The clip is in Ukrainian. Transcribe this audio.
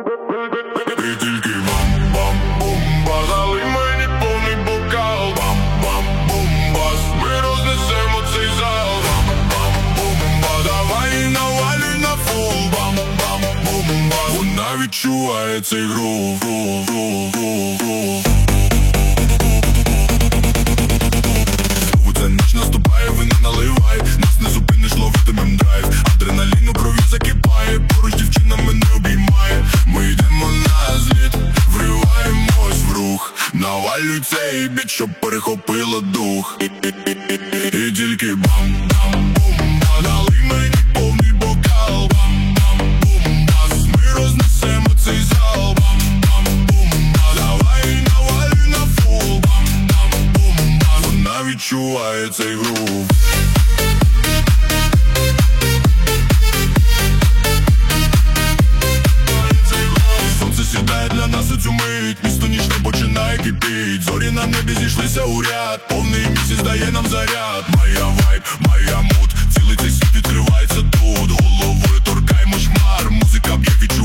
І тільки бам-бам-бумба, налий мені повний бокал. Бам-бам-бумбас, ми рознесемо цей зал. Бам-бам-бумба, давай навалюй на фул. Бам-бам-бумбас, вона відчуває цей грув. Ця ніч наступає, вина наливай. Нас не зупиниш, ловитимем драйв. Адреналін у крові закипає, поруч дівчина мене обіймає. Ми йдемо на зліт, вриваємось в рух. Навалюй цей біт, щоб перехопило дух. І тільки бам-бам-бумба, налий мені повний бокал. Бам-бам-бумбас, ми рознесемо цей зал. Бам-бам-бумба, давай навалюй на фул. Бам-бам-бумбас, вона відчуває цей грув. Сонце сідає для нас у цю мить, місто нічне починає кипіть. Зорі на небі зійшлися у ряд, повний місяць дає нам заряд. Моя вайб, моя муд, цілий цей світ відкривається тут. Головою торкаємо шмар, музика б'є, відчуває